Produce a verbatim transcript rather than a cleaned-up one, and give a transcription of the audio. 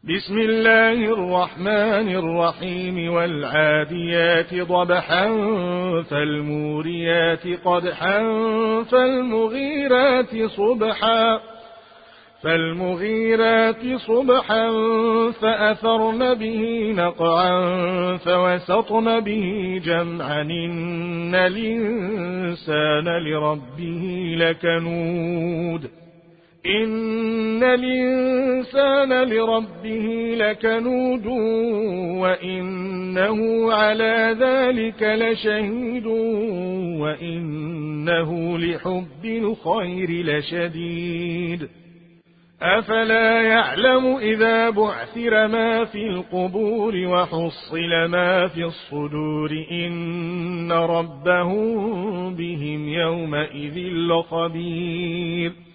بسم الله الرحمن الرحيم والعاديات ضبحا فالموريات قدحا فالمغيرات صبحا فالمغيرات صبحا فأثرن به نقعا فوسطن به جمعا إن الإنسان لربه لكنود إن الإنسان لربه لكنود وإنه على ذلك لشهيد وإنه لحب الخير لشديد أفلا يعلم إذا بعثر ما في القبور وحصل ما في الصدور إن ربهم بهم يومئذ لخبير